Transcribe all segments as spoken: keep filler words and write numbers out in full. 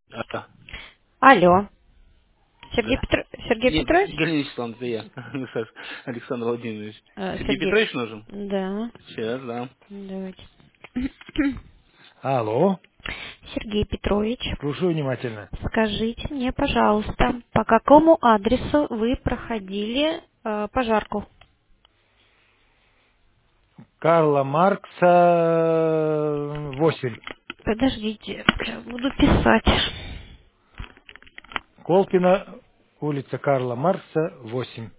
А, Алло. Сергей, да. Петр... Сергей Нет, Петрович? Галина Вячеславовна, это я. Саш, Александр Владимирович. Э, Сергей Сергей. Петрович нужен? Да. Сейчас, да. Давайте. Алло, Сергей Петрович, слушаю внимательно. скажите мне, пожалуйста, по какому адресу вы проходили э, пожарку? Карла Маркса восемь. Подождите, я буду писать. Колпина, улица Карла Маркса восемь.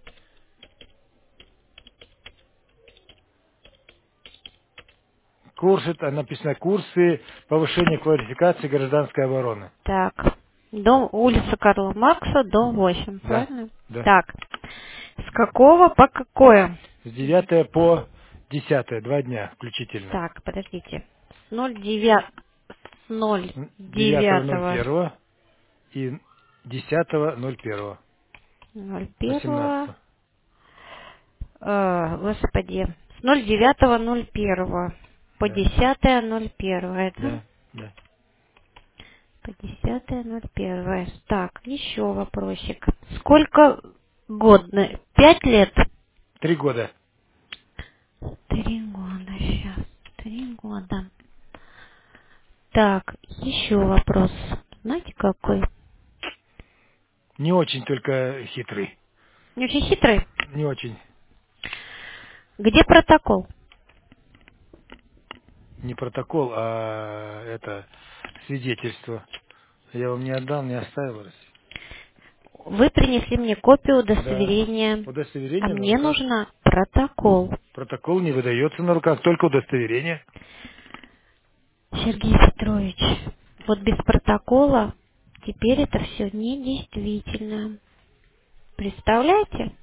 Курсы, там написано курсы повышения квалификации гражданской обороны. Так, дом, улица Карла Маркса, дом восемь, Да, правильно? да. Так, с какого по какое? С девятого по десятое, два дня включительно. Так, подождите. С ноль девять, с ноль девятого ноль девятого первого и десятого ноль первого. ноль первого. Восемнадцатого. Э, господи, с ноль девятого ноль первого по Да, десятое ноль первое, да? да, да. По десятое ноль первое. Так, еще вопросик. Сколько годно? Пять лет? Три года. Три года сейчас. Три года. Так, еще вопрос. Знаете какой? Не очень только хитрый. Не очень хитрый. Не очень. Где протокол? Не протокол, а это свидетельство. Я вам не отдал, не оставил. Вы принесли мне копию Да. удостоверения, а Удостоверение на мне руках. нужно протокол. Протокол не выдается на руках, только удостоверение. Сергей Петрович, вот без протокола теперь это все недействительно. Представляете?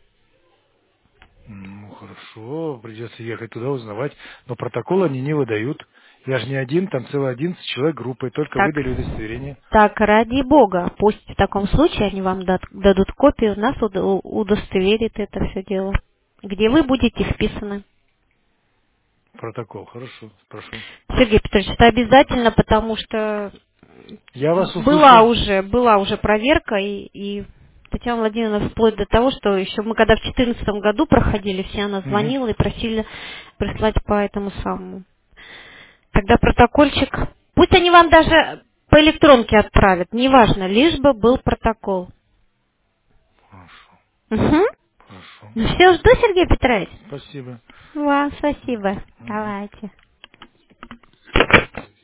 Ну, хорошо, придется ехать туда узнавать. Но протокол они не выдают. Я же не один, там целый одиннадцать человек группой, только Так, выдали удостоверение. так, ради бога, пусть в таком случае они вам дат- дадут копию, нас уд- у- удостоверит это все дело. Где вы будете вписаны. Протокол, хорошо, прошу. Сергей Петрович, это обязательно, потому что Я вас была услышал. уже, была уже проверка, и, и Татьяна Владимировна вплоть до того, что еще мы когда в две тысячи четырнадцатом году проходили, все она Мгм. звонила и просили прислать по этому самому. Тогда протокольчик, пусть они вам даже по электронке отправят, неважно, лишь бы был протокол. Хорошо, Угу. хорошо. Ну все, жду, Сергей Петрович. Спасибо. Вам спасибо. Мгм. Давайте.